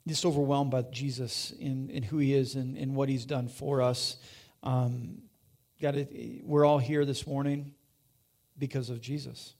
just overwhelmed by Jesus and who he is and what he's done for us. We're all here this morning because of Jesus.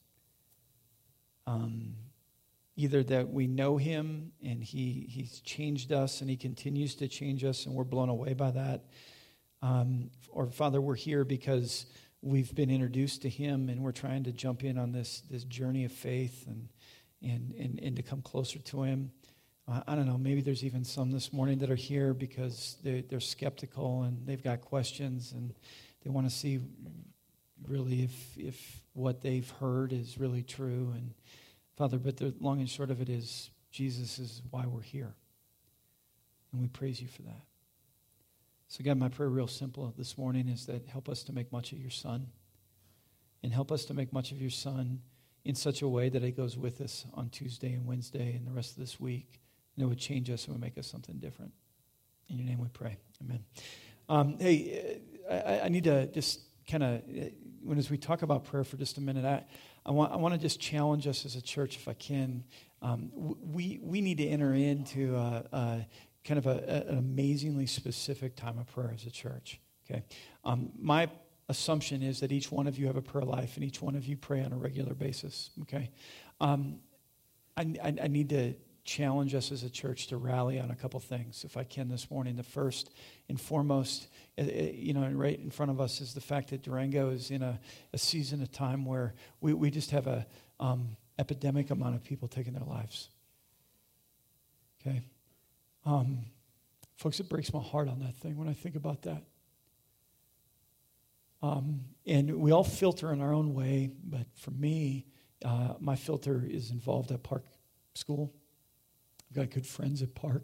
Either that we know him and he's changed us and he continues to change us and we're blown away by that. Or Father, we're here because we've been introduced to him and we're trying to jump in on this journey of faith and to come closer to him. I don't know, maybe there's even some this morning that are here because they're skeptical and they've got questions and they want to see really if what they've heard is really true. And Father, but the long and short of it is Jesus is why we're here. And we praise you for that. So God, my prayer real simple this morning is that help us to make much of your Son. And help us to make much of your Son in such a way that it goes with us on Tuesday and Wednesday and the rest of this week. And it would change us and would make us something different. In your name we pray. Amen. I need to just kind of, as we talk about prayer for just a minute, I want to just challenge us as a church, if I can. We need to enter into kind of an amazingly specific time of prayer as a church. Okay, my assumption is that each one of you have a prayer life, and each one of you pray on a regular basis. Okay, I need to challenge us as a church to rally on a couple things, if I can, this morning. The first and foremost, right in front of us is the fact that Durango is in a season of time where we just have a epidemic amount of people taking their lives. Okay, folks, it breaks my heart on that thing when I think about that. And we all filter in our own way, but for me, my filter is involved at Park School. I've got good friends at Park.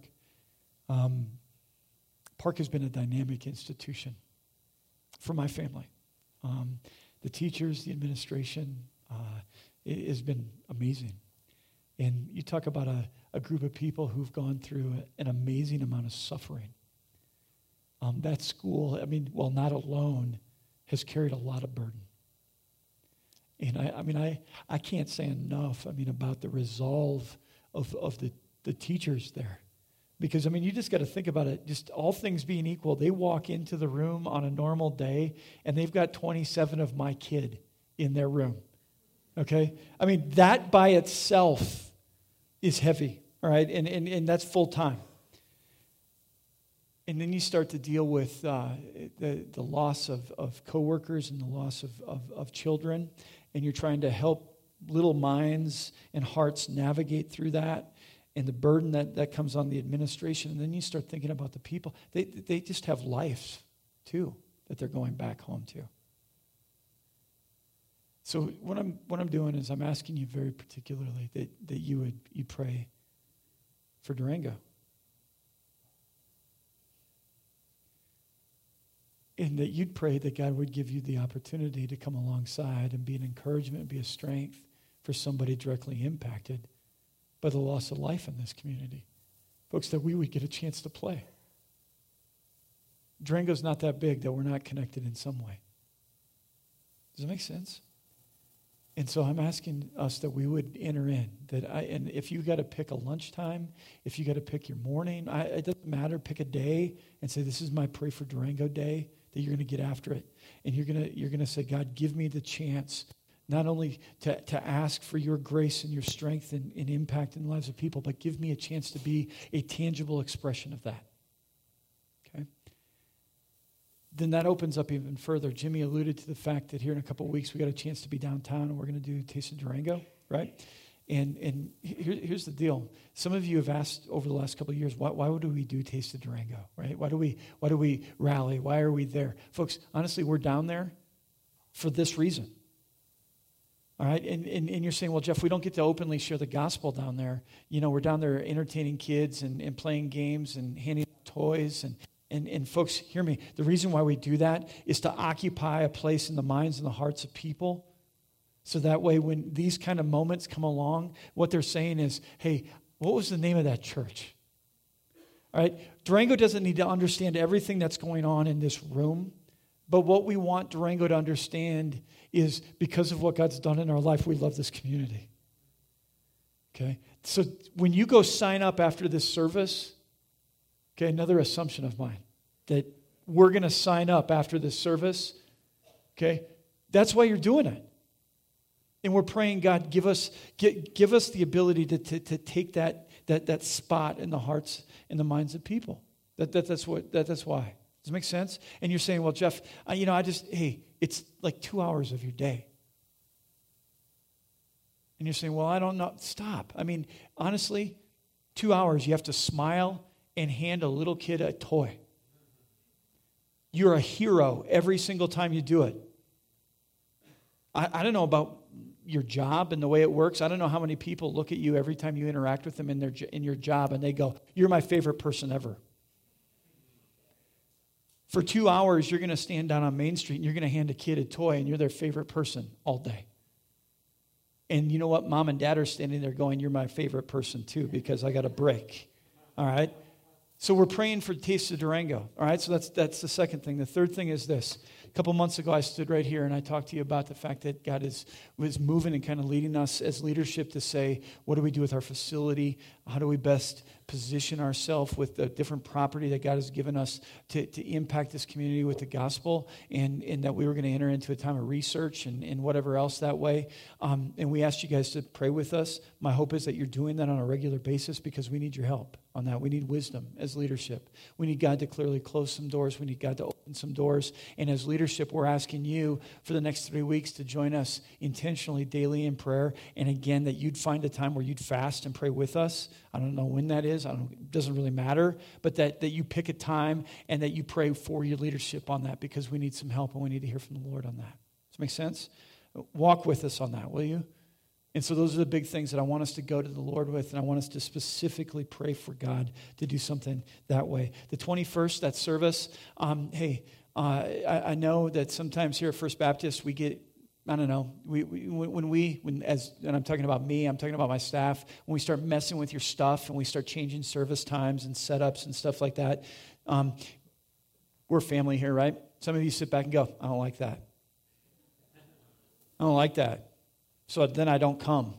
Park has been a dynamic institution for my family. The teachers, the administration, it has been amazing. And you talk about a group of people who've gone through an amazing amount of suffering. That school, not alone, has carried a lot of burden. And I can't say enough, about the resolve of the teachers there. Because, you just got to think about it. Just all things being equal, they walk into the room on a normal day, and they've got 27 of my kid in their room. Okay? That by itself is heavy, all right? And that's full time. And then you start to deal with the loss of coworkers and the loss of children, and you're trying to help little minds and hearts navigate through that. And the burden that comes on the administration. And then you start thinking about the people. They just have lives, too, that they're going back home to. So what I'm doing is I'm asking you very particularly that you pray for Durango. And that you'd pray that God would give you the opportunity to come alongside and be an encouragement and be a strength for somebody directly impacted by the loss of life in this community. Folks, that we would get a chance to play. Durango's not that big that we're not connected in some way. Does that make sense? And so I'm asking us that we would enter in. And if you got to pick a lunchtime, if you got to pick your morning, it doesn't matter. Pick a day and say, this is my Pray for Durango day, that you're going to get after it. And you're going to say, God, give me the chance not only to ask for your grace and your strength and impact in the lives of people, but give me a chance to be a tangible expression of that. Okay? Then that opens up even further. Jimmy alluded to the fact that here in a couple of weeks we got a chance to be downtown and we're going to do Taste of Durango, right? And here's the deal. Some of you have asked over the last couple of years, why would we do Taste of Durango, right? Why do we rally? Why are we there? Folks, honestly, we're down there for this reason. All right, and you're saying, well, Jeff, we don't get to openly share the gospel down there. We're down there entertaining kids and playing games and handing out toys. And folks, hear me. The reason why we do that is to occupy a place in the minds and the hearts of people. So that way when these kind of moments come along, what they're saying is, hey, what was the name of that church? All right, Durango doesn't need to understand everything that's going on in this room. But what we want Durango to understand is because of what God's done in our life, we love this community. Okay? So when you go sign up after this service, okay, another assumption of mine, that we're going to sign up after this service, okay, that's why you're doing it. And we're praying, God, give us the ability to take that spot in the hearts and the minds of people. That's why. Does it make sense? And you're saying, well, Jeff, it's like 2 hours of your day. And you're saying, well, I don't know. Stop. I mean, honestly, 2 hours, you have to smile and hand a little kid a toy. You're a hero every single time you do it. I don't know about your job and the way it works. I don't know how many people look at you every time you interact with them in your job and they go, you're my favorite person ever. For 2 hours, you're going to stand down on Main Street and you're going to hand a kid a toy and you're their favorite person all day. And you know what? Mom and dad are standing there going, you're my favorite person too because I got a break. All right? So we're praying for Taste of Durango. All right? So that's the second thing. The third thing is this. A couple months ago, I stood right here and I talked to you about the fact that God was moving and kind of leading us as leadership to say, what do we do with our facility? How do we best position ourselves with the different property that God has given us to impact this community with the gospel, and that we were going to enter into a time of research and whatever else that way. And we asked you guys to pray with us. My hope is that you're doing that on a regular basis because we need your help on that. We need wisdom as leadership. We need God to clearly close some doors. We need God to open some doors. And as leadership, we're asking you for the next 3 weeks to join us intentionally daily in prayer. And again, that you'd find a time where you'd fast and pray with us. I don't know when that is. It doesn't really matter. But that you pick a time and that you pray for your leadership on that because we need some help and we need to hear from the Lord on that. Does that make sense? Walk with us on that, will you? And so those are the big things that I want us to go to the Lord with, and I want us to specifically pray for God to do something that way. The 21st, that service, I know that sometimes here at First Baptist we get, I don't know, and I'm talking about me, I'm talking about my staff, when we start messing with your stuff and we start changing service times and setups and stuff like that, we're family here, right? Some of you sit back and go, I don't like that. I don't like that. So then I don't come.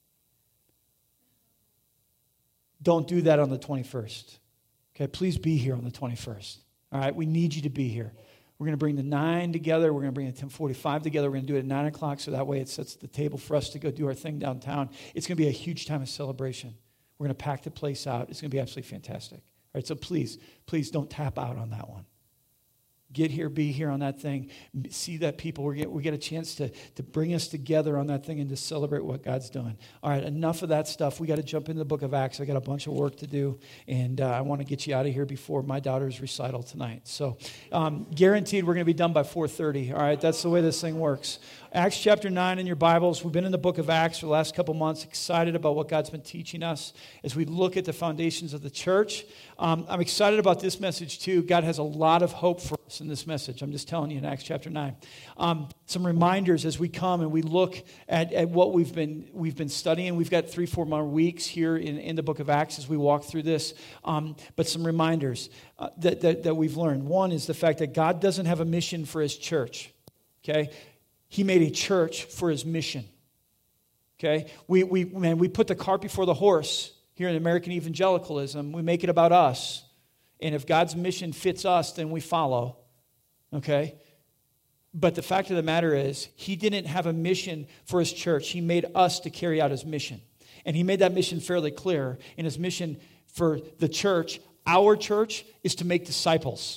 Don't do that on the 21st. Okay, please be here on the 21st. All right, we need you to be here. We're going to bring the 9 together. We're going to bring the 10:45 together. We're going to do it at 9 o'clock so that way it sets the table for us to go do our thing downtown. It's going to be a huge time of celebration. We're going to pack the place out. It's going to be absolutely fantastic. All right, so please don't tap out on that one. Get here, be here on that thing. See that people. We get a chance to bring us together on that thing and to celebrate what God's doing. All right, enough of that stuff. We got to jump into the book of Acts. I got a bunch of work to do, and I want to get you out of here before my daughter's recital tonight. So guaranteed we're going to be done by 4:30. All right, that's the way this thing works. Acts chapter 9 in your Bibles. We've been in the book of Acts for the last couple months, excited about what God's been teaching us as we look at the foundations of the church. I'm excited about this message too. God has a lot of hope for us in this message. I'm just telling you in Acts chapter 9. Some reminders as we come and we look at what we've been studying. We've got 3-4 more weeks here in the book of Acts as we walk through this. But some reminders that we've learned. One is the fact that God doesn't have a mission for his church. Okay? He made a church for his mission. Okay? We put the cart before the horse here in American evangelicalism. We make it about us. And if God's mission fits us, then we follow. Okay? But the fact of the matter is, he didn't have a mission for his church. He made us to carry out his mission. And he made that mission fairly clear. And his mission for the church, our church, is to make disciples.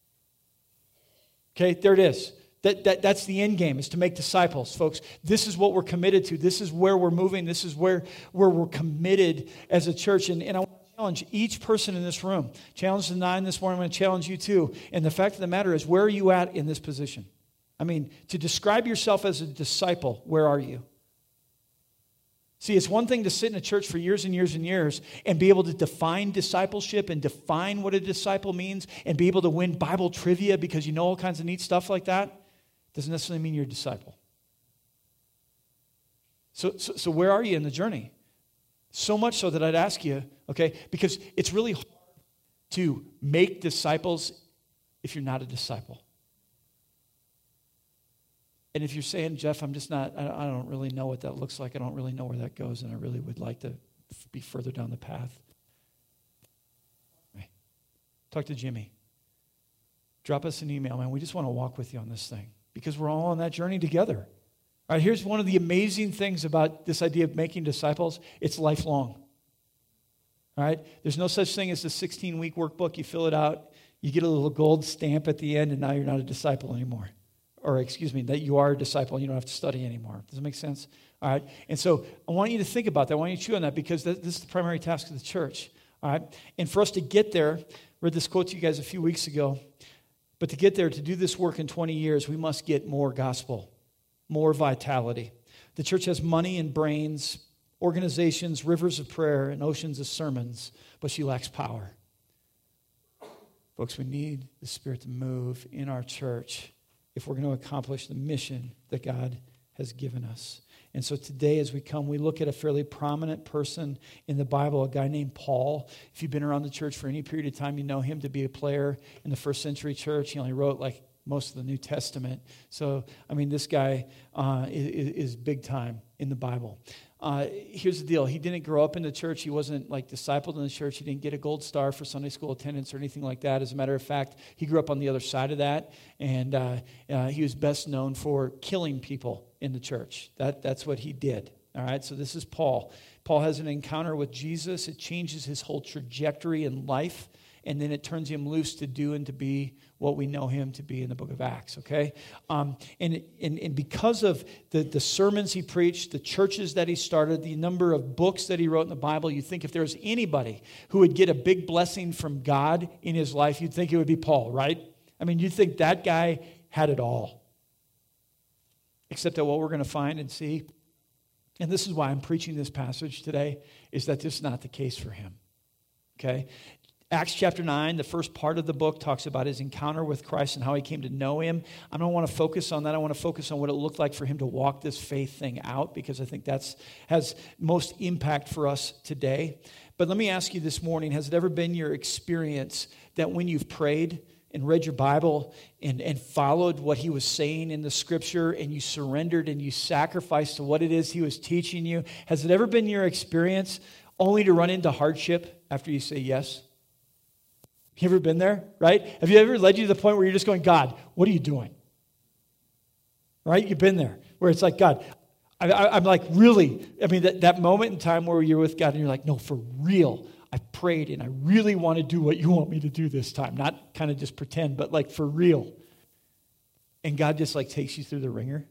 Okay? There it is. That's the end game, is to make disciples, folks. This is what we're committed to. This is where we're moving. This is where we're committed as a church. And I want to challenge each person in this room. Challenge the 9 this morning. I'm going to challenge you too. And the fact of the matter is, where are you at in this position? I mean, to describe yourself as a disciple, where are you? See, it's one thing to sit in a church for years and years and years and be able to define discipleship and define what a disciple means and be able to win Bible trivia because you know all kinds of neat stuff like that. Doesn't necessarily mean you're a disciple. So where are you in the journey? So much so that I'd ask you, okay, because it's really hard to make disciples if you're not a disciple. And if you're saying, Jeff, I'm just not, I don't really know what that looks like. I don't really know where that goes, and I really would like to be further down the path. Right. Talk to Jimmy. Drop us an email, man. We just want to walk with you on this thing because we're all on that journey together. All right, here's one of the amazing things about this idea of making disciples. It's lifelong. All right? There's no such thing as a 16-week workbook. You fill it out, you get a little gold stamp at the end, and now you're not a disciple anymore. Or, excuse me, that you are a disciple and you don't have to study anymore. Does that make sense? All right? And so I want you to think about that. I want you to chew on that because this is the primary task of the church. All right? And for us to get there, I read this quote to you guys a few weeks ago, but to get there, to do this work in 20 years, we must get more gospel, more vitality. The church has money and brains, organizations, rivers of prayer, and oceans of sermons, but she lacks power. Folks, we need the Spirit to move in our church if we're going to accomplish the mission that God has given us. And so today as we come, we look at a fairly prominent person in the Bible, a guy named Paul. If you've been around the church for any period of time, you know him to be a player in the first century church. He only wrote like most of the New Testament. So, I mean, this guy is big time in the Bible. Here's the deal. He didn't grow up in the church. He wasn't like discipled in the church. He didn't get a gold star for Sunday school attendance or anything like that. As a matter of fact, he grew up on the other side of that, and he was best known for killing people in the church. That's what he did. All right, so this is Paul. Paul has an encounter with Jesus. It changes his whole trajectory in life, and then it turns him loose to do and to be what we know him to be in the book of Acts, okay? And because of the sermons he preached, the churches that he started, the number of books that he wrote in the Bible, you think if there was anybody who would get a big blessing from God in his life, you'd think it would be Paul, right? I mean, you'd think that guy had it all. Except that what we're going to find and see, and this is why I'm preaching this passage today, is that this is not the case for him, okay? Acts chapter 9, the first part of the book, talks about his encounter with Christ and how he came to know him. I don't want to focus on that. I want to focus on what it looked like for him to walk this faith thing out because I think that's has most impact for us today. But let me ask you this morning, has it ever been your experience that when you've prayed and read your Bible and followed what he was saying in the scripture and you surrendered and you sacrificed to what it is he was teaching you, has it ever been your experience only to run into hardship after you say yes? You ever been there, right? Have you ever led you to the point where you're just going, God, what are you doing? Right? You've been there where it's like, God, I'm like, really? I mean, that moment in time where you're with God and you're like, no, for real, I prayed and I really want to do what you want me to do this time. Not kind of just pretend, but like for real. And God just like takes you through the ringer.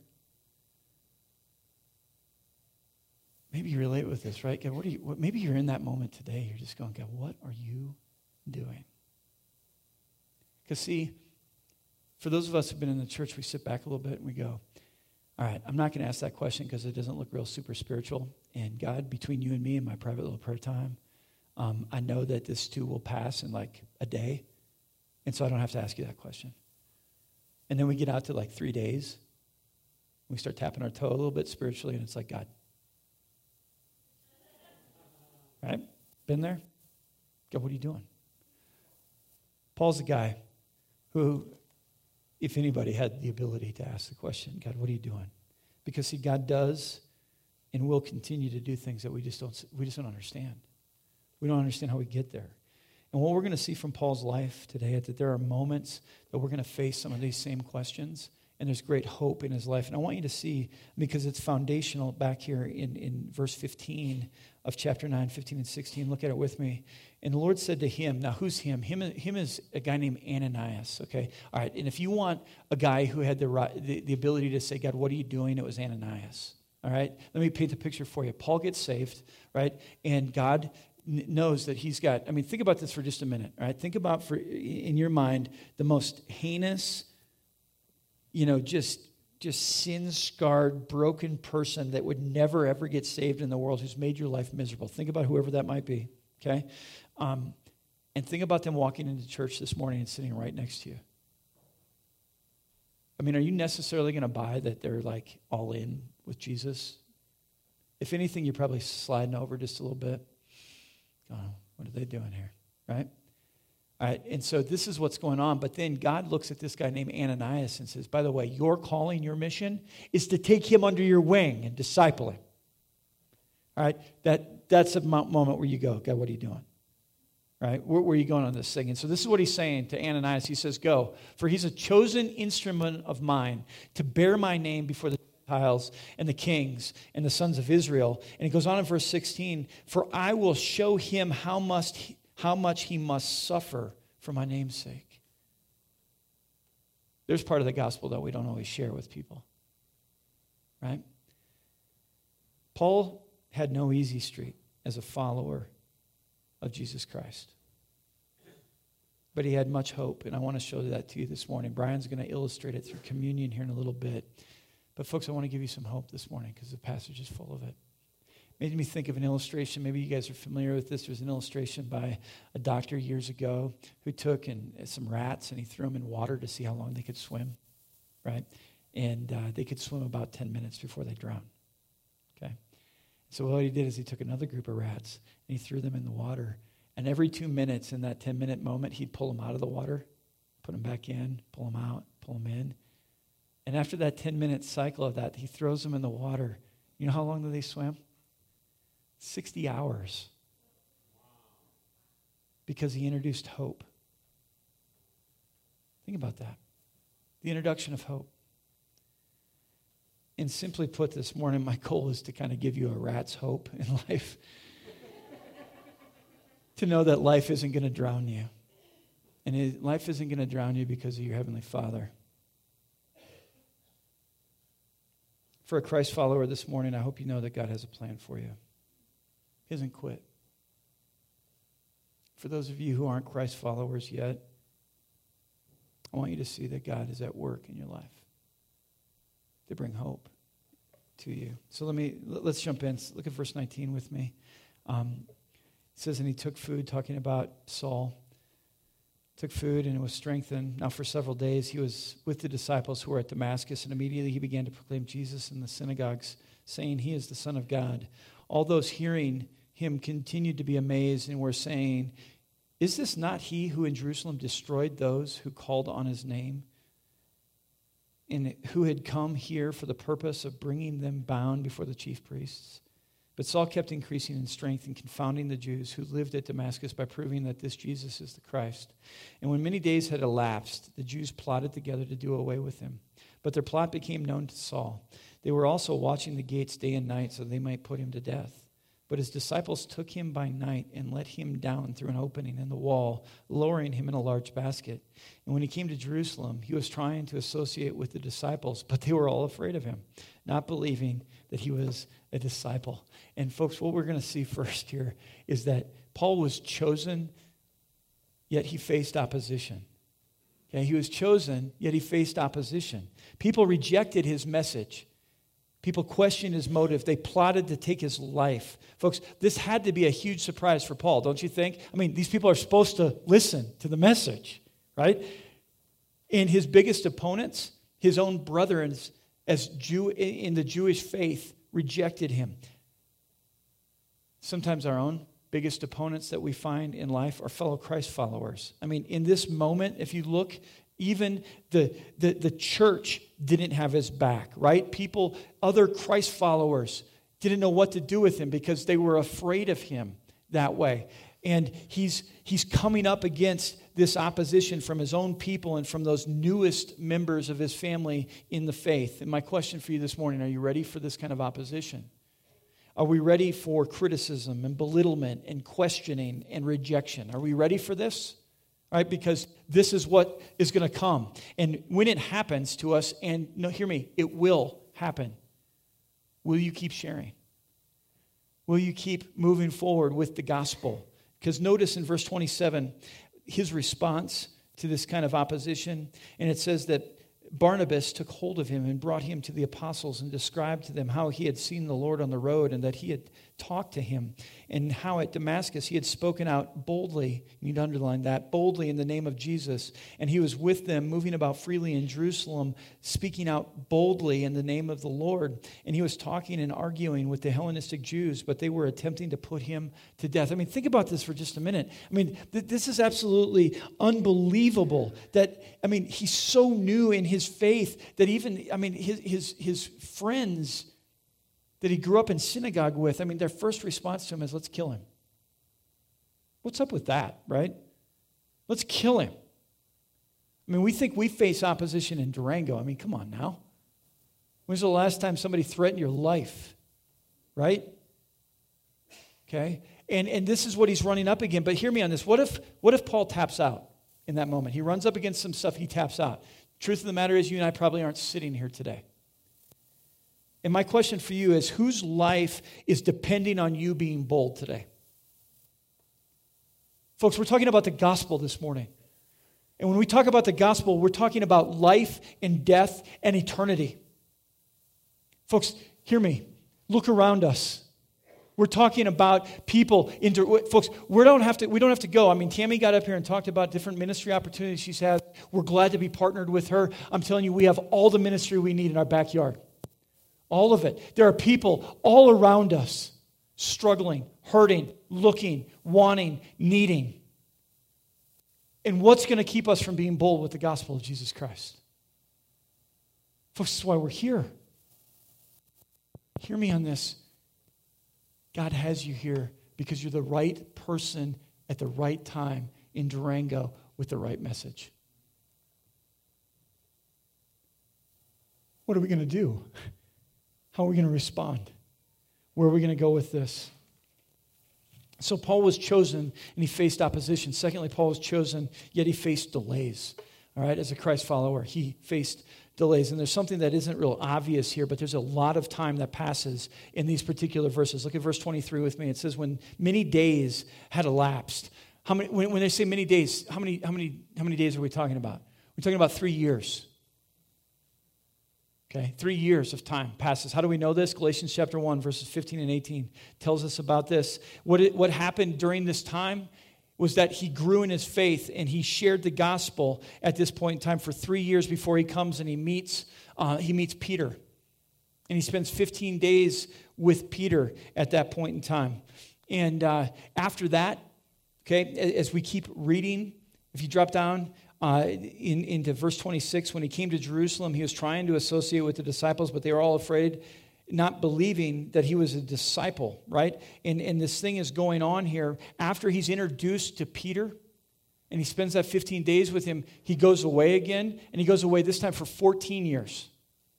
Maybe you relate with this, right? God, maybe you're in that moment today. You're just going, God, what are you doing? Because see, for those of us who've been in the church, we sit back a little bit and we go, all right, I'm not going to ask that question because it doesn't look real super spiritual. And God, between you and me in my private little prayer time, I know that this too will pass in like a day. And so I don't have to ask you that question. And then we get out to like 3 days. We start tapping our toe a little bit spiritually and it's like, God. Right? Been there? God, what are you doing? Paul's a guy who, if anybody had the ability to ask the question, God, what are you doing? Because see, God does and will continue to do things that we just don't understand. We don't understand how we get there. And what we're going to see from Paul's life today is that there are moments that we're going to face some of these same questions, and there's great hope in his life. And I want you to see, because it's foundational back here in verse 15 of chapter 9, 15 and 16. Look at it with me. And the Lord said to him, now who's him? Him is a guy named Ananias, okay? All right, and if you want a guy who had the ability to say, God, what are you doing? It was Ananias, all right? Let me paint the picture for you. Paul gets saved, right? And God knows that he's got, I mean, think about this for just a minute, all right? Think about, in your mind, the most heinous, just sin-scarred, broken person that would never, ever get saved in the world who's made your life miserable. Think about whoever that might be, okay? And think about them walking into church this morning and sitting right next to you. I mean, are you necessarily going to buy that they're like all in with Jesus? If anything, you're probably sliding over just a little bit. Oh, what are they doing here, right? All right, and so this is what's going on. But then God looks at this guy named Ananias and says, by the way, your calling, your mission is to take him under your wing and disciple him. All right? That's a moment where you go, God, what are you doing? Right? Where are you going on this thing? And so this is what he's saying to Ananias. He says, go, for he's a chosen instrument of mine to bear my name before the Gentiles and the kings and the sons of Israel. And he goes on in verse 16, for I will show him how much he must suffer for my name's sake. There's part of the gospel that we don't always share with people. Right? Paul had no easy street as a follower of Jesus Christ. But he had much hope, and I want to show that to you this morning. Brian's going to illustrate it through communion here in a little bit. But folks, I want to give you some hope this morning because the passage is full of it. Made me think of an illustration. Maybe you guys are familiar with this. There's an illustration by a doctor years ago who took some rats and he threw them in water to see how long they could swim, right? And they could swim about 10 minutes before they drowned, okay? So what he did is he took another group of rats and he threw them in the water. And every 2 minutes in that 10-minute moment, he'd pull them out of the water, put them back in, pull them out, pull them in. And after that 10-minute cycle of that, he throws them in the water. You know how long do they swim? 60 hours. Because he introduced hope. Think about that. The introduction of hope. And simply put, this morning, my goal is to kind of give you a rat's hope in life. To know that life isn't going to drown you. And life isn't going to drown you because of your Heavenly Father. For a Christ follower this morning, I hope you know that God has a plan for you. He hasn't quit. For those of you who aren't Christ followers yet, I want you to see that God is at work in your life to bring hope to you. So let's jump in. Look at verse 19 with me. It says, and he took food, talking about Saul. Took food and was strengthened. Now for several days he was with the disciples who were at Damascus, and immediately he began to proclaim Jesus in the synagogues, saying, he is the Son of God. All those hearing him continued to be amazed and were saying, is this not he who in Jerusalem destroyed those who called on his name? And who had come here for the purpose of bringing them bound before the chief priests? But Saul kept increasing in strength and confounding the Jews who lived at Damascus by proving that this Jesus is the Christ. And when many days had elapsed, the Jews plotted together to do away with him. But their plot became known to Saul. They were also watching the gates day and night so they might put him to death. But his disciples took him by night and let him down through an opening in the wall, lowering him in a large basket. And when he came to Jerusalem, he was trying to associate with the disciples, but they were all afraid of him, not believing that he was a disciple. And folks, what we're going to see first here is that Paul was chosen, yet he faced opposition. Okay, he was chosen, yet he faced opposition. People rejected his message. People questioned his motive. They plotted to take his life. Folks, this had to be a huge surprise for Paul, don't you think? I mean, these people are supposed to listen to the message, right? And his biggest opponents, his own brethren in the Jewish faith, rejected him. Sometimes our own biggest opponents that we find in life are fellow Christ followers. I mean, in this moment, if you look, even the church didn't have his back, right? People, other Christ followers, didn't know what to do with him because they were afraid of him that way. And he's coming up against this opposition from his own people and from those newest members of his family in the faith. And my question for you this morning, are you ready for this kind of opposition? Are we ready for criticism and belittlement and questioning and rejection? Are we ready for this? Right? Because this is what is going to come. And when it happens to us, and no, hear me, it will happen. Will you keep sharing? Will you keep moving forward with the gospel? Because notice in verse 27, his response to this kind of opposition, and it says that Barnabas took hold of him and brought him to the apostles and described to them how he had seen the Lord on the road and that he had talked to him and how at Damascus he had spoken out boldly, you need to underline that, boldly in the name of Jesus. And he was with them, moving about freely in Jerusalem, speaking out boldly in the name of the Lord. And he was talking and arguing with the Hellenistic Jews, but they were attempting to put him to death. I mean, think about this for just a minute. I mean, this is absolutely unbelievable that, he's so new in his faith that even, his friends that he grew up in synagogue with, I mean, their first response to him is, let's kill him. What's up with that, right? Let's kill him. I mean, we think we face opposition in Durango. I mean, come on now. When's the last time somebody threatened your life, right? Okay? And this is what he's running up against. But hear me on this. What if Paul taps out in that moment? He runs up against some stuff, he taps out. Truth of the matter is, you and I probably aren't sitting here today. And my question for you is, whose life is depending on you being bold today? Folks, we're talking about the gospel this morning. And when we talk about the gospel, we're talking about life and death and eternity. Folks, hear me. Look around us. We're talking about people. Folks, we don't have to go. I mean, Tammy got up here and talked about different ministry opportunities she's had. We're glad to be partnered with her. I'm telling you, we have all the ministry we need in our backyard. All of it. There are people all around us struggling, hurting, looking, wanting, needing. And what's going to keep us from being bold with the gospel of Jesus Christ? Folks, this is why we're here. Hear me on this. God has you here because you're the right person at the right time in Durango with the right message. What are we going to do? How are we going to respond? Where are we going to go with this? So Paul was chosen and he faced opposition. Secondly, Paul was chosen, yet he faced delays. All right, as a Christ follower, he faced delays. And there's something that isn't real obvious here, but there's a lot of time that passes in these particular verses. Look at verse 23 with me. It says, when many days had elapsed. When they say many days, how many days are we talking about? We're talking about 3 years. Okay, 3 years of time passes. How do we know this? Galatians chapter 1, verses 15 and 18 tells us about this. What happened during this time was that he grew in his faith and he shared the gospel at this point in time for 3 years before he comes and he meets Peter. And he spends 15 days with Peter at that point in time. And after that, okay, as we keep reading, if you drop down into verse 26, when he came to Jerusalem, he was trying to associate with the disciples, but they were all afraid, not believing that he was a disciple, right? And this thing is going on here. After he's introduced to Peter, and he spends that 15 days with him, he goes away again, and he goes away this time for 14 years.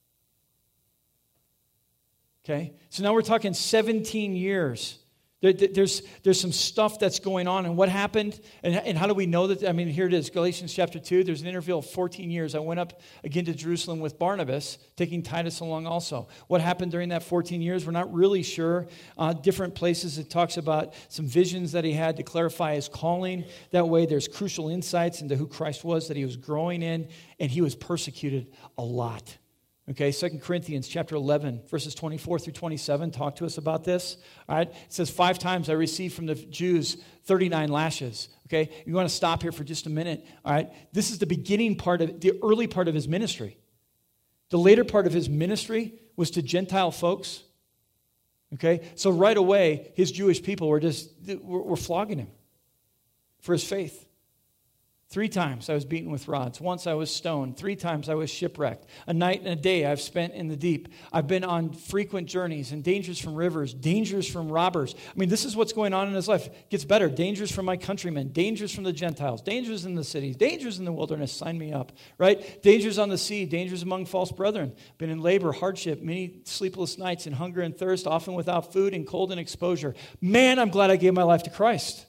Okay? So now we're talking 17 years. There's some stuff that's going on. And what happened, and how do we know that? I mean, here it is, Galatians chapter 2. There's an interval of 14 years. I went up again to Jerusalem with Barnabas, taking Titus along also. What happened during that 14 years? We're not really sure. Different places it talks about some visions that he had to clarify his calling. That way there's crucial insights into who Christ was that he was growing in, and he was persecuted a lot. Okay, 2 Corinthians chapter 11, verses 24 through 27 talk to us about this. All right, it says, 5 times I received from the Jews 39 lashes. Okay, you want to stop here for just a minute. All right, this is the beginning part of, the early part of his ministry. The later part of his ministry was to Gentile folks. Okay, so right away, his Jewish people were flogging him for his faith. 3 times I was beaten with rods. Once I was stoned. 3 times I was shipwrecked. A night and a day I've spent in the deep. I've been on frequent journeys and dangers from rivers, dangers from robbers. I mean, this is what's going on in his life. It gets better. Dangers from my countrymen, dangers from the Gentiles, dangers in the cities, dangers in the wilderness. Sign me up, right? Dangers on the sea, dangers among false brethren. Been in labor, hardship, many sleepless nights, in hunger and thirst, often without food, and cold and exposure. Man, I'm glad I gave my life to Christ.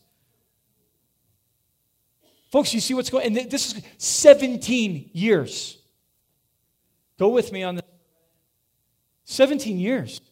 Folks, you see what's going on? And this is 17 years. Go with me on this. 17 years.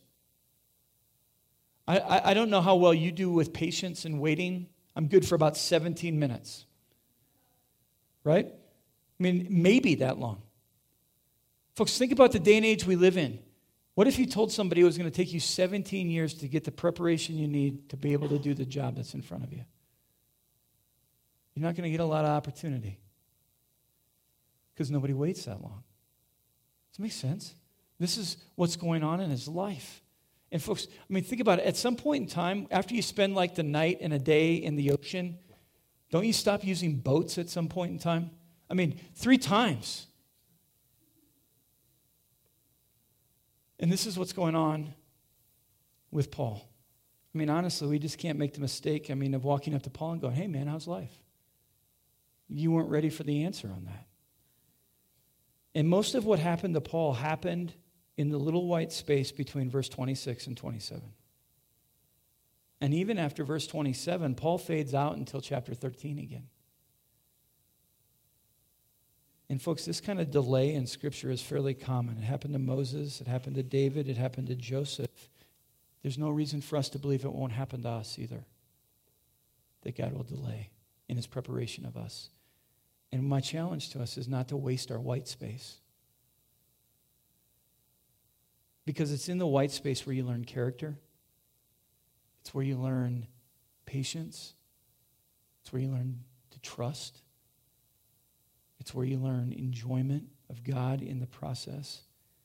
I don't know how well you do with patience and waiting. I'm good for about 17 minutes. Right? I mean, maybe that long. Folks, think about the day and age we live in. What if you told somebody it was going to take you 17 years to get the preparation you need to be able to do the job that's in front of you? You're not going to get a lot of opportunity because nobody waits that long. Does it make sense? This is what's going on in his life. And folks, I mean, think about it. At some point in time, after you spend like the night and a day in the ocean, don't you stop using boats at some point in time? I mean, 3 times. And this is what's going on with Paul. I mean, honestly, we just can't make the mistake, of walking up to Paul and going, hey, man, how's life? You weren't ready for the answer on that. And most of what happened to Paul happened in the little white space between verse 26 and 27. And even after verse 27, Paul fades out until chapter 13 again. And folks, this kind of delay in Scripture is fairly common. It happened to Moses, it happened to David, it happened to Joseph. There's no reason for us to believe it won't happen to us either, that God will delay in his preparation of us. And my challenge to us is not to waste our white space. Because it's in the white space where you learn character. It's where you learn patience. It's where you learn to trust. It's where you learn enjoyment of God in the process.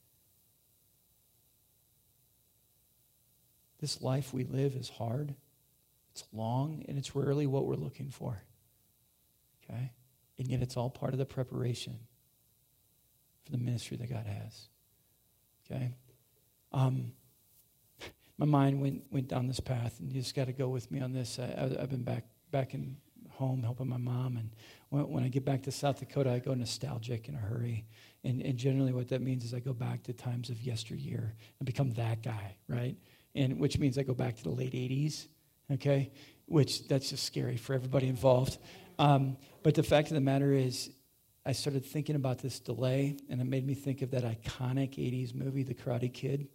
This life we live is hard, it's long, and it's rarely what we're looking for. Okay? And yet it's all part of the preparation for the ministry that God has. Okay? My mind went down this path, and you just got to go with me on this. I've been back in home helping my mom, and when I get back to South Dakota, I go nostalgic in a hurry. And generally what that means is I go back to times of yesteryear and become that guy, right? And which means I go back to the late 80s, okay? Which, that's just scary for everybody involved. But the fact of the matter is, I started thinking about this delay, and it made me think of that iconic 80s movie, The Karate Kid.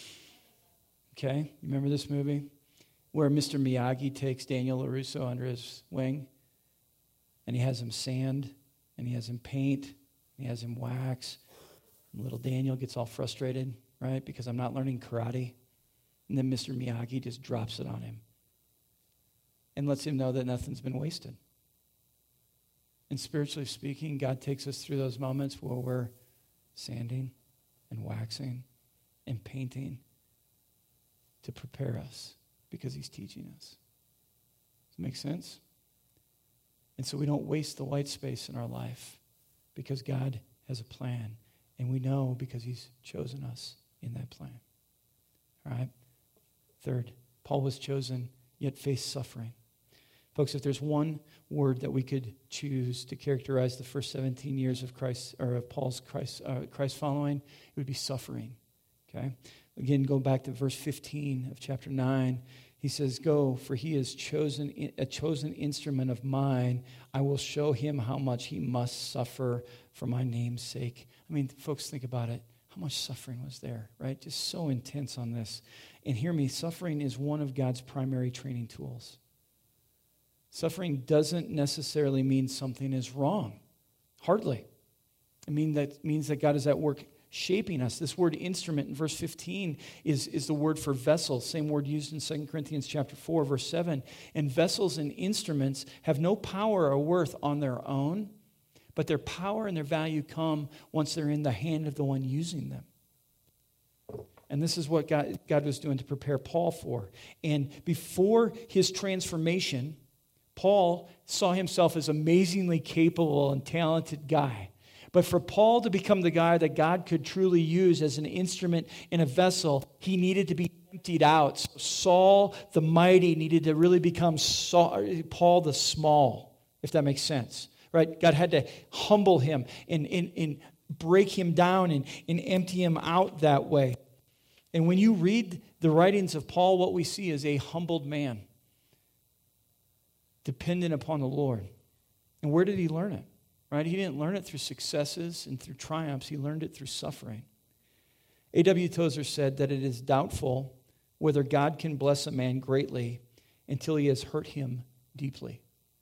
Okay, you remember this movie? Where Mr. Miyagi takes Daniel LaRusso under his wing, and he has him sand, and he has him paint, and he has him wax. And little Daniel gets all frustrated, right, because I'm not learning karate. And then Mr. Miyagi just drops it on him and lets him know that nothing's been wasted. And spiritually speaking, God takes us through those moments where we're sanding and waxing and painting to prepare us because he's teaching us. Does it make sense? And so we don't waste the white space in our life because God has a plan. And we know because he's chosen us in that plan. All right? Third, Paul was chosen, yet faced suffering. Folks, if there's one word that we could choose to characterize the first 17 years of Christ, or of Paul's Christ following, it would be suffering. Okay? Again, go back to verse 15 of chapter 9. He says, "Go, for he is a chosen instrument of mine. I will show him how much he must suffer for my name's sake." I mean, folks, think about it. How much suffering was there, right? Just so intense on this. And hear me, suffering is one of God's primary training tools. Suffering doesn't necessarily mean something is wrong. Hardly. It means that God is at work shaping us. This word instrument in verse 15 is the word for vessel, same word used in 2 Corinthians chapter 4, verse 7. And vessels and instruments have no power or worth on their own, but their power and their value come once they're in the hand of the one using them. And this is what God was doing to prepare Paul for. And before his transformation, Paul saw himself as amazingly capable and talented guy. But for Paul to become the guy that God could truly use as an instrument in a vessel, he needed to be emptied out. So Saul the mighty needed to really become Paul the small, if that makes sense. Right? God had to humble him and break him down and empty him out that way. And when you read the writings of Paul, what we see is a humbled man, dependent upon the Lord. And where did he learn it? Right? He didn't learn it through successes and through triumphs. He learned it through suffering. A.W. Tozer said that it is doubtful whether God can bless a man greatly until he has hurt him deeply.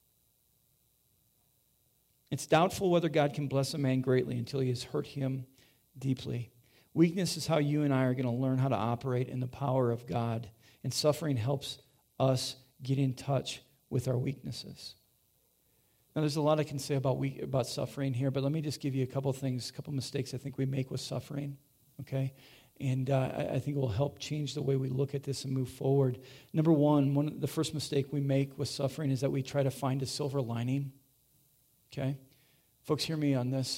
It's doubtful whether God can bless a man greatly until he has hurt him deeply. Weakness is how you and I are going to learn how to operate in the power of God. And suffering helps us get in touch with our weaknesses. Now, there's a lot I can say about suffering here, but let me just give you a couple of things, a couple of mistakes I think we make with suffering, okay? And I think it will help change the way we look at this and move forward. Number one, the first mistake we make with suffering is that we try to find a silver lining, okay? Folks, hear me on this.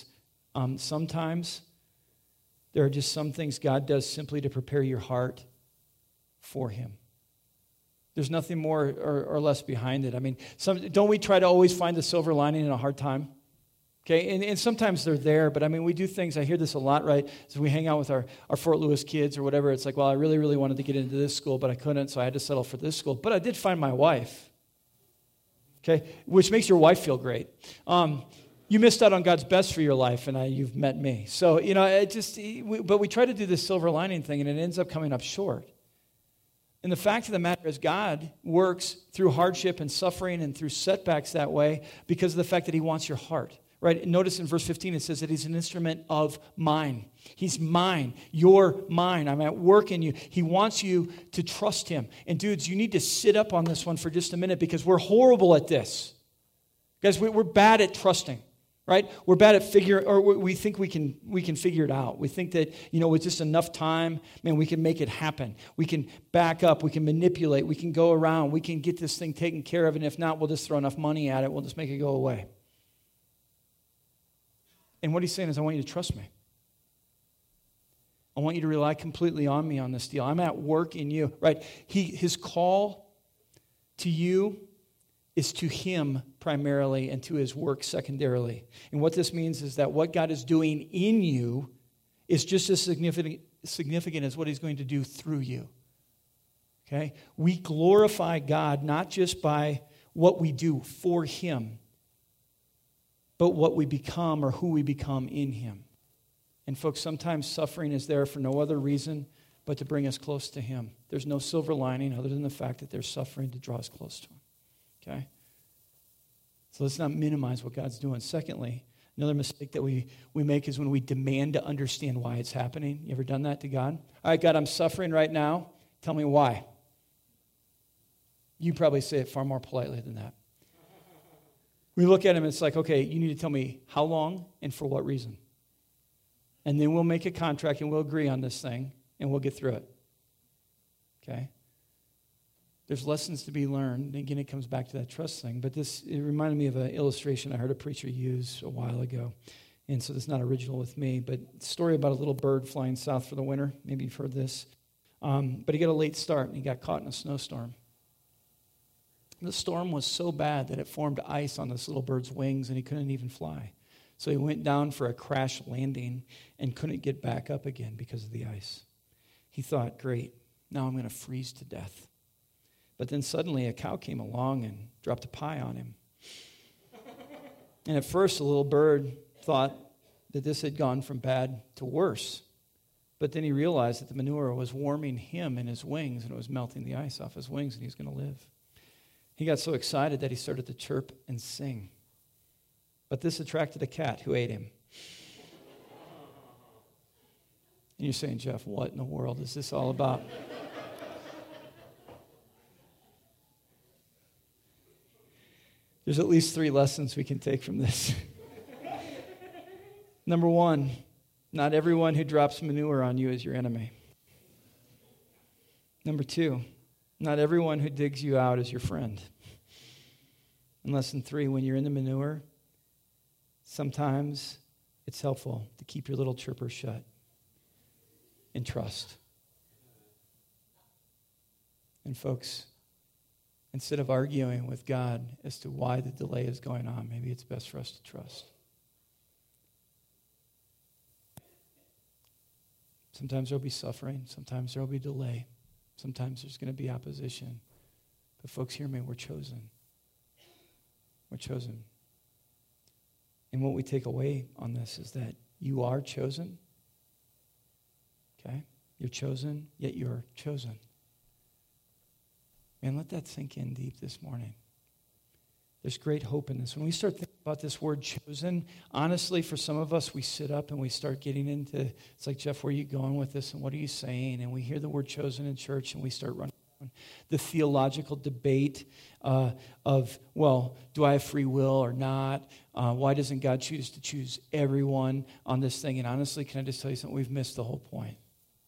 Sometimes there are just some things God does simply to prepare your heart for him. There's nothing more or less behind it. I mean, don't we try to always find the silver lining in a hard time? Okay, and sometimes they're there, but I mean, we do things, I hear this a lot, right? So we hang out with our Fort Lewis kids or whatever. It's like, well, I really, really wanted to get into this school, but I couldn't, so I had to settle for this school. But I did find my wife, okay, which makes your wife feel great. You missed out on God's best for your life, and you've met me. So, but we try to do this silver lining thing, and it ends up coming up short. And the fact of the matter is God works through hardship and suffering and through setbacks that way because of the fact that he wants your heart. Right? Notice in verse 15 it says that he's an instrument of mine. He's mine. You're mine. I'm at work in you. He wants you to trust him. And dudes, you need to sit up on this one for just a minute because we're horrible at this. Guys, we're bad at trusting. Right? We're bad at we think we can figure it out. We think that, with just enough time, man, we can make it happen. We can back up. We can manipulate. We can go around. We can get this thing taken care of. And if not, we'll just throw enough money at it. We'll just make it go away. And what he's saying is, I want you to trust me. I want you to rely completely on me on this deal. I'm at work in you, right? His call to you is to him primarily and to his work secondarily. And what this means is that what God is doing in you is just as significant as what he's going to do through you. Okay? We glorify God not just by what we do for him, but what we become or who we become in him. And folks, sometimes suffering is there for no other reason but to bring us close to him. There's no silver lining other than the fact that there's suffering to draw us close to him. Okay? So let's not minimize what God's doing. Secondly, another mistake that we make is when we demand to understand why it's happening. You ever done that to God? All right, God, I'm suffering right now. Tell me why. You probably say it far more politely than that. We look at him and it's like, okay, you need to tell me how long and for what reason. And then we'll make a contract and we'll agree on this thing and we'll get through it. Okay? There's lessons to be learned. Again, it comes back to that trust thing. But it reminded me of an illustration I heard a preacher use a while ago. And so it's not original with me, but a story about a little bird flying south for the winter. Maybe you've heard this. But he got a late start and he got caught in a snowstorm. The storm was so bad that it formed ice on this little bird's wings and he couldn't even fly. So he went down for a crash landing and couldn't get back up again because of the ice. He thought, great, now I'm going to freeze to death. But then suddenly a cow came along and dropped a pie on him. And at first the little bird thought that this had gone from bad to worse. But then he realized that the manure was warming him in his wings and it was melting the ice off his wings and he was going to live. He got so excited that he started to chirp and sing. But this attracted a cat who ate him. And you're saying, Jeff, what in the world is this all about? There's at least 3 lessons we can take from this. Number 1, not everyone who drops manure on you is your enemy. Number 2, not everyone who digs you out is your friend. And lesson 3, when you're in the manure, sometimes it's helpful to keep your little chirper shut and trust. And folks, instead of arguing with God as to why the delay is going on, maybe it's best for us to trust. Sometimes there'll be suffering. Sometimes there'll be delay. Sometimes there's going to be opposition. But folks, hear me, we're chosen. We're chosen. And what we take away on this is that you are chosen. Okay? You're chosen, yet you're chosen. Man, let that sink in deep this morning. There's great hope in this. When we start thinking about this word chosen, honestly, for some of us, we sit up and we start getting into, it's like, Jeff, where are you going with this and what are you saying? And we hear the word chosen in church and we start running around the theological debate of, well, do I have free will or not? Why doesn't God choose to choose everyone on this thing? And honestly, can I just tell you something? We've missed the whole point.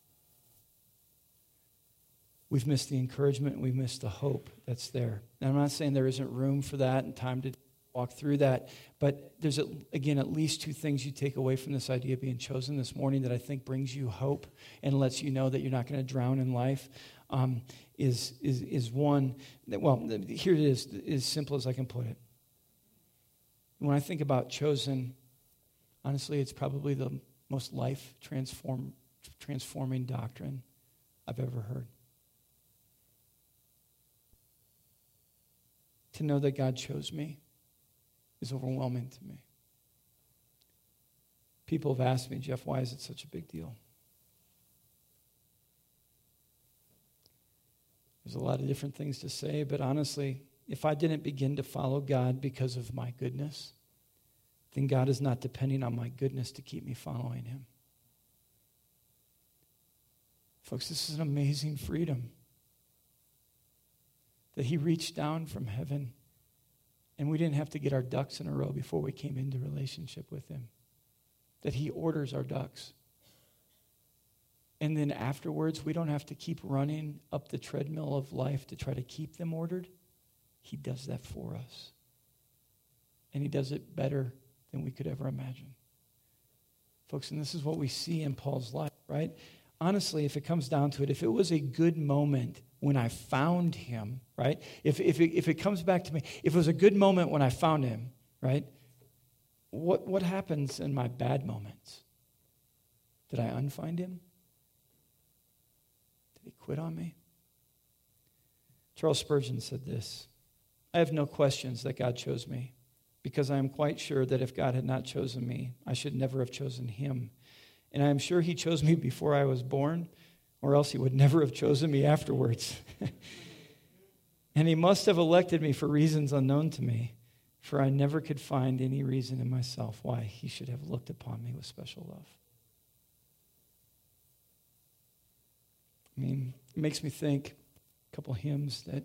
We've missed the encouragement. We've missed the hope that's there. Now, I'm not saying there isn't room for that and time to walk through that, but there's, again, at least 2 things you take away from this idea of being chosen this morning that I think brings you hope and lets you know that you're not going to drown in life. is one that, well, here it is, as simple as I can put it. When I think about chosen, honestly, it's probably the most transforming doctrine I've ever heard. To know that God chose me is overwhelming to me. People have asked me, Jeff, why is it such a big deal? There's a lot of different things to say, but honestly, if I didn't begin to follow God because of my goodness, then God is not depending on my goodness to keep me following him. Folks, this is an amazing freedom. That he reached down from heaven and we didn't have to get our ducks in a row before we came into relationship with him. That he orders our ducks. And then afterwards, we don't have to keep running up the treadmill of life to try to keep them ordered. He does that for us. And he does it better than we could ever imagine. Folks, and this is what we see in Paul's life, right? Honestly, if it comes down to it, if it was a good moment when I found him, right? If it comes back to me, if it was a good moment when I found him, right? What happens in my bad moments? Did I unfind him? Did he quit on me? Charles Spurgeon said this, I have no questions that God chose me, because I am quite sure that if God had not chosen me, I should never have chosen him. And I am sure he chose me before I was born, or else he would never have chosen me afterwards. And he must have elected me for reasons unknown to me, for I never could find any reason in myself why he should have looked upon me with special love. I mean, it makes me think a couple hymns that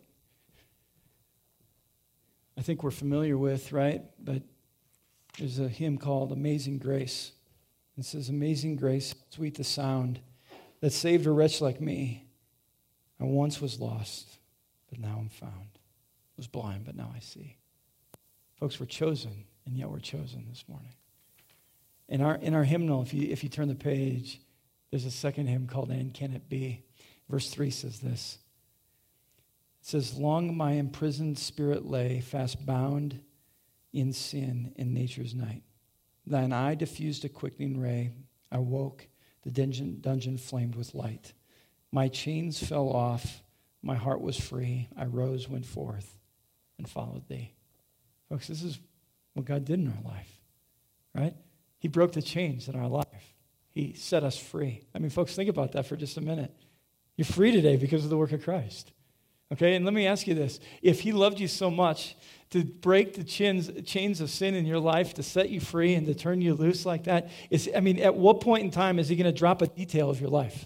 I think we're familiar with, right? But there's a hymn called Amazing Grace. It says, Amazing grace, sweet the sound that saved a wretch like me. I once was lost, but now I'm found. Was blind, but now I see. Folks, we're chosen, and yet we're chosen this morning. In our hymnal, if you turn the page, there's a second hymn called And Can It Be? Verse 3 says this. It says, Long my imprisoned spirit lay, fast bound in sin in nature's night. Thine eye diffused a quickening ray. I woke, the dungeon flamed with light. My chains fell off, my heart was free. I rose, went forth, and followed thee. Folks, this is what God did in our life, right? He broke the chains in our life. He set us free. I mean, folks, think about that for just a minute. You're free today because of the work of Christ. Okay, and let me ask you this. If he loved you so much to break the chains of sin in your life, to set you free and to turn you loose like that, at what point in time is he going to drop a detail of your life?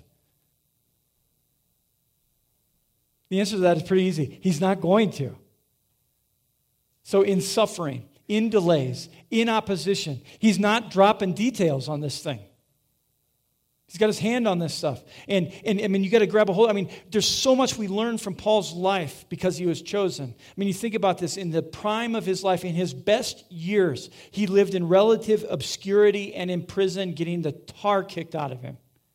The answer to that is pretty easy. He's not going to. So in suffering, in delays, in opposition, he's not dropping details on this thing. He's got his hand on this stuff. And I mean, you got to grab a hold. I mean, there's so much we learn from Paul's life because he was chosen. I mean, you think about this. In the prime of his life, in his best years, he lived in relative obscurity and in prison, getting the tar kicked out of him.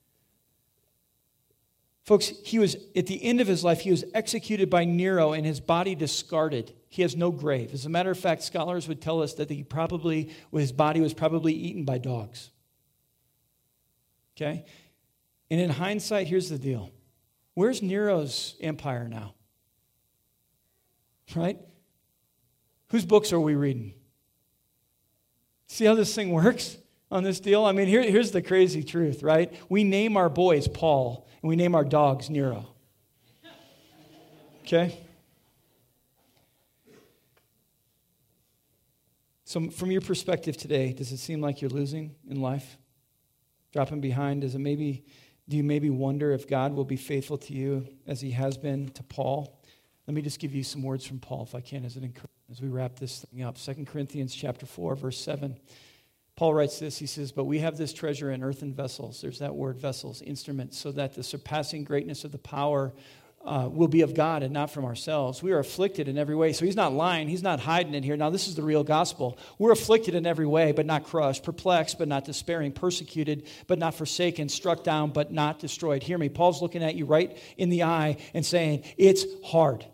Folks, he was, at the end of his life, he was executed by Nero and his body discarded. He has no grave. As a matter of fact, scholars would tell us that his body was probably eaten by dogs. Okay? And in hindsight, here's the deal. Where's Nero's empire now? Right? Whose books are we reading? See how this thing works on this deal? I mean, here's the crazy truth, right? We name our boys Paul, and we name our dogs Nero. Okay? So from your perspective today, does it seem like you're losing in life? Dropping behind? Do you maybe wonder if God will be faithful to you as he has been to Paul? Let me just give you some words from Paul, if I can, as we wrap this thing up. 2 Corinthians chapter 4, verse 7. Paul writes this, he says, But we have this treasure in earthen vessels. There's that word, vessels, instruments, so that the surpassing greatness of the power will be of God and not from ourselves. We are afflicted in every way. So he's not lying. He's not hiding it here. Now, this is the real gospel. We're afflicted in every way, but not crushed. Perplexed, but not despairing. Persecuted, but not forsaken. Struck down, but not destroyed. Hear me. Paul's looking at you right in the eye and saying, it's hard.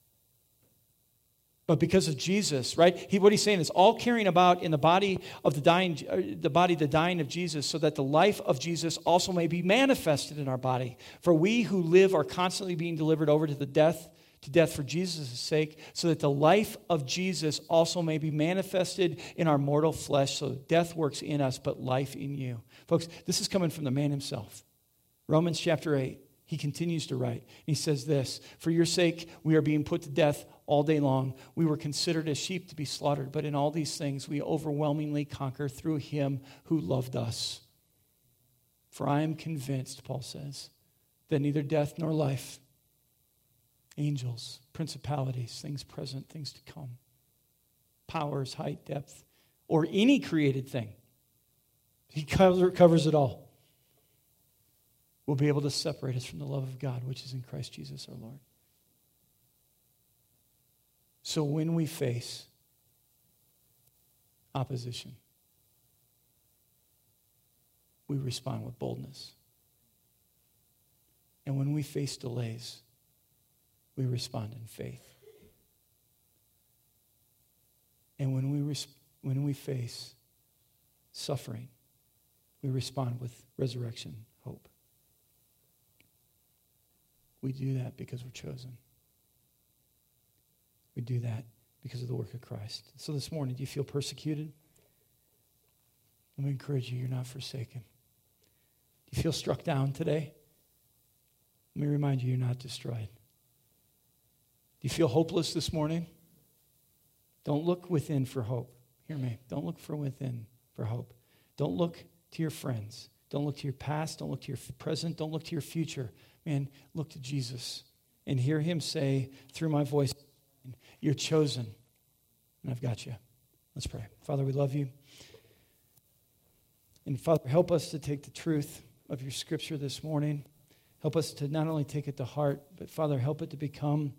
But because of Jesus, right? What he's saying is all carrying about in the body of the dying of Jesus, so that the life of Jesus also may be manifested in our body. For we who live are constantly being delivered over to death for Jesus' sake, so that the life of Jesus also may be manifested in our mortal flesh. So death works in us, but life in you. Folks, this is coming from the man himself. Romans chapter 8. He continues to write. He says this, for your sake, we are being put to death all day long. We were considered as sheep to be slaughtered, but in all these things we overwhelmingly conquer through him who loved us. For I am convinced, Paul says, that neither death nor life, angels, principalities, things present, things to come, powers, height, depth, or any created thing, he covers it all, will be able to separate us from the love of God, which is in Christ Jesus our Lord. So when we face opposition, we respond with boldness. And when we face delays, we respond in faith. And when we face suffering, we respond with resurrection hope. We do that because we're chosen. We do that because of the work of Christ. So this morning, do you feel persecuted? Let me encourage you, you're not forsaken. Do you feel struck down today? Let me remind you, you're not destroyed. Do you feel hopeless this morning? Don't look within for hope. Hear me. Don't look for within for hope. Don't look to your friends. Don't look to your past. Don't look to your present. Don't look to your future. Man, look to Jesus and hear him say through my voice, you're chosen, and I've got you. Let's pray. Father, we love you. And Father, help us to take the truth of your scripture this morning. Help us to not only take it to heart, but Father, help it to become,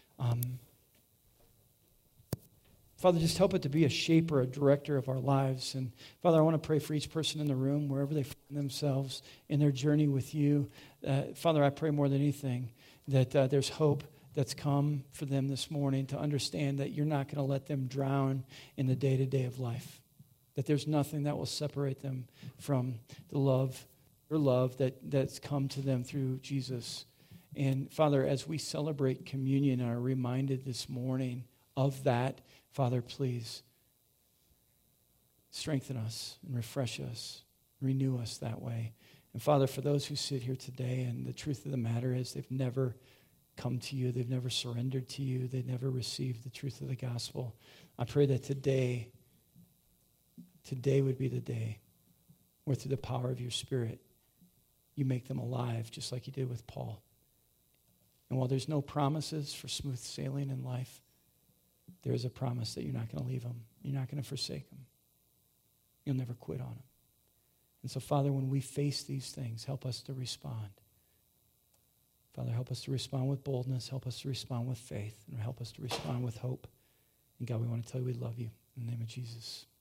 Father, just help it to be a shaper, a director of our lives. And Father, I want to pray for each person in the room, wherever they find themselves in their journey with you. Father, I pray more than anything that there's hope that's come for them this morning to understand that you're not going to let them drown in the day-to-day of life, that there's nothing that will separate them from the love, your love that's come to them through Jesus. And Father, as we celebrate communion and are reminded this morning of that, Father, please strengthen us and refresh us, renew us that way. And Father, for those who sit here today, and the truth of the matter is they've never come to you, they've never surrendered to you, they've never received the truth of the gospel, I pray that today would be the day where through the power of your Spirit, you make them alive just like you did with Paul. And while there's no promises for smooth sailing in life, there is a promise that you're not going to leave them. You're not going to forsake them. You'll never quit on them. And so, Father, when we face these things, help us to respond. Father, help us to respond with boldness. Help us to respond with faith. And help us to respond with hope. And God, we want to tell you we love you. In the name of Jesus.